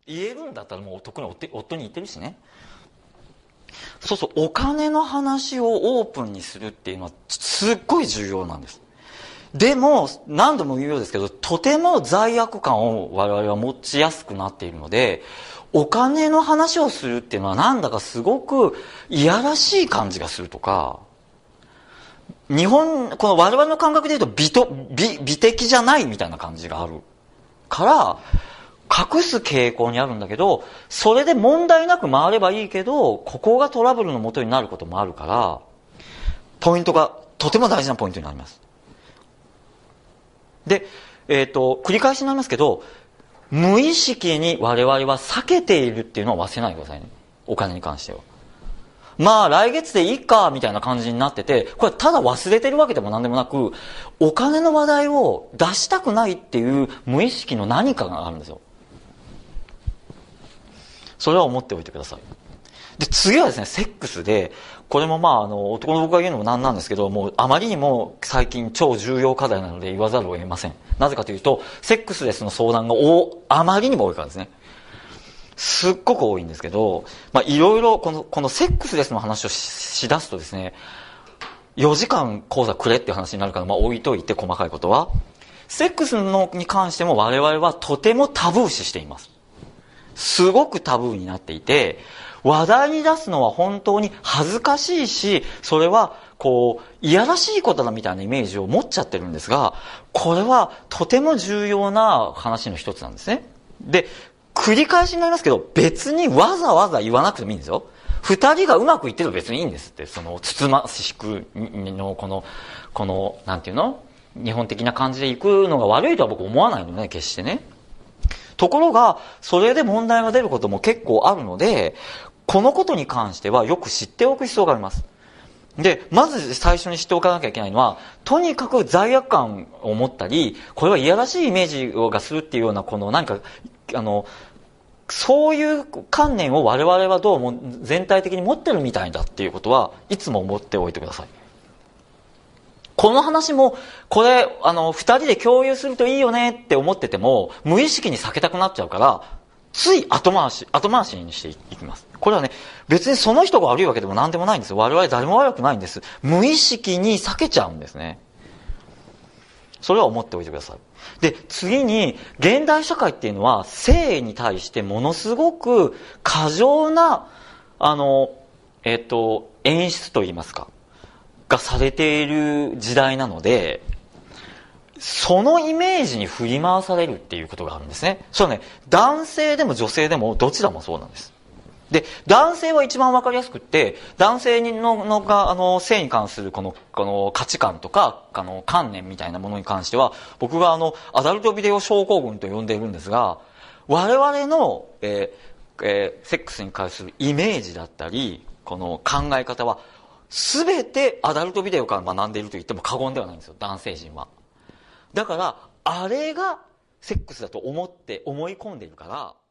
言えるんだったらもう特に夫に言ってるしね。そうそう、お金の話をオープンにするっていうのはすっごい重要なんです。でも何度も言うようですけど、とても罪悪感を我々は持ちやすくなっているので、お金の話をするっていうのはなんだかすごくいやらしい感じがするとか、この我々の感覚で言うと美的じゃないみたいな感じがあるから隠す傾向にあるんだけど、それで問題なく回ればいいけど、ここがトラブルの元になることもあるから、ポイントがとても大事なポイントになります。で、繰り返しになりますけど、無意識に我々は避けているっていうのは忘れないでくださいね。お金に関しては。まあ来月でいいかみたいな感じになってて、これただ忘れてるわけでも何でもなく、お金の話題を出したくないっていう無意識の何かがあるんですよ。それは思っておいてください。で、次はですね、セックスで、これも男の僕が言うのもなんなんですけど、もうあまりにも最近超重要課題なので言わざるを得ません。なぜかというと、セックスレスの相談があまりにも多いからですね。すっごく多いんですけど、いろいろこのセックスレスの話をしだすとですね、4時間講座くれっていう話になるから、置いといて細かいことは。セックスに関しても我々はとてもタブー視しています。すごくタブーになっていて、話題に出すのは本当に恥ずかしいし、それはいやらしいことだみたいなイメージを持っちゃってるんですが、これはとても重要な話の一つなんですね。で、繰り返しになりますけど、別にわざわざ言わなくてもいいんですよ。二人がうまくいってると別にいいんですって。つつましくのなんていうの？日本的な感じで行くのが悪いとは僕思わないのね、決してね。ところが、それで問題が出ることも結構あるので、このことに関してはよく知っておく必要があります。で、まず最初に知っておかなきゃいけないのは、とにかく罪悪感を持ったり、これはいやらしいイメージがするっていうような、何か、そういう観念を我々はどうも全体的に持ってるみたいだっていうことはいつも思っておいてください。この話も、これ、二人で共有するといいよねって思ってても、無意識に避けたくなっちゃうから、つい後回しにしていきます。これはね、別にその人が悪いわけでも何でもないんですよ。我々誰も悪くないんです。無意識に避けちゃうんですね。それは思っておいてください。で、次に、現代社会っていうのは、性に対してものすごく過剰な、演出といいますか、がされている時代なので、そのイメージに振り回されるっていうことがあるんですね。そうね、男性でも女性でもどちらもそうなんです。で、男性は一番わかりやすくって、男性が性に関するこの価値観とか観念みたいなものに関しては、僕がアダルトビデオ症候群と呼んでいるんですが、我々の、セックスに関するイメージだったり、この考え方は全てアダルトビデオから学んでいると言っても過言ではないんですよ、男性陣は。だからあれがセックスだと思い込んでいるから、